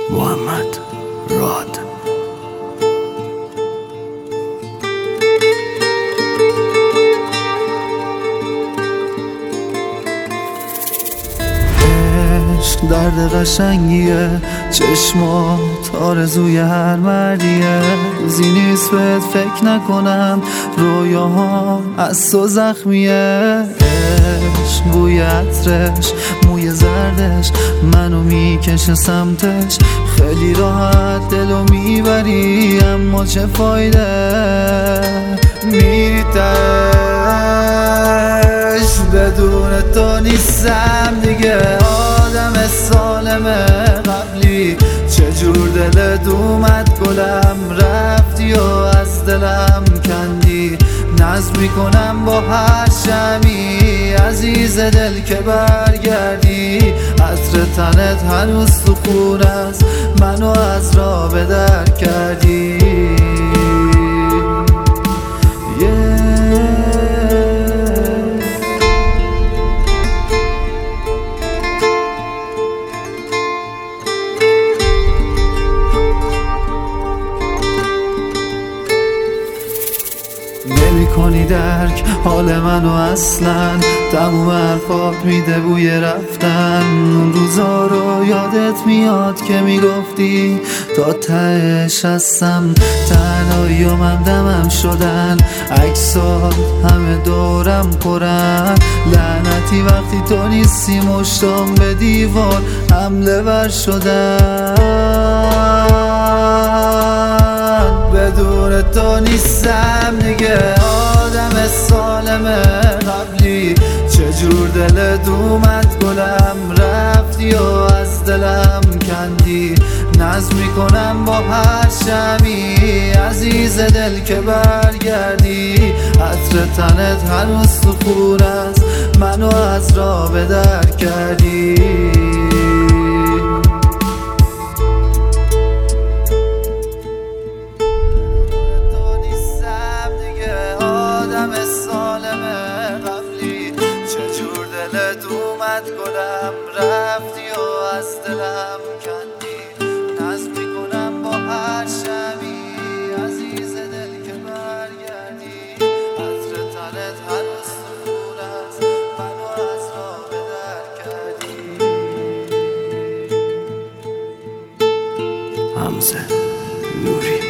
محمد راد. عشق درد قشنگیه، چشمات آرزوی هر مردیه. روزی نیست بهت فکر نکنم، رویاهام از تو زخمیه. عشق بوی عطرش، موی زردش منو میکشه سمتش. خیلی راحت دلو میبری، اما چه فایده؟ میری تهش، بدون تو نیستم دیگه. آدم سالم قبلی چجور دلت اومد گلم، رفتی و از دلم کندی. نظم میکنم با هر شمی، عزیز دل که برگردی. عطر تنت هنوز تو خون است، منو از راه به در کردی. نمی کنی درک حال منو اصلا، تموم حرفات میده بوی رفتن. اون روزا رو یادت میاد که میگفتی تا تهش هستم، تنهایی و ممدمم شدن. عکسات همه دورم پرن، لعنتی وقتی تو نیستی مشتام به دیوار حمله ور شدن. بدون تو نیستم دیگه. آدم سالم قبلی چجور دلت اومد گلم، رفتی و از دلم کندی. نظم میکنم با هر شمی، عزیز دل که برگردی. عطر تنت هنوز تو خون است، منو از راه به در کردی. دلت اومد گلم، رفتی و از دلم کندی. نظم میکنم با هر شمی، عزیز دل که برگردی. عطر تنت هنوز تو خون است، منو از راه به در کردی. حمزه نوری.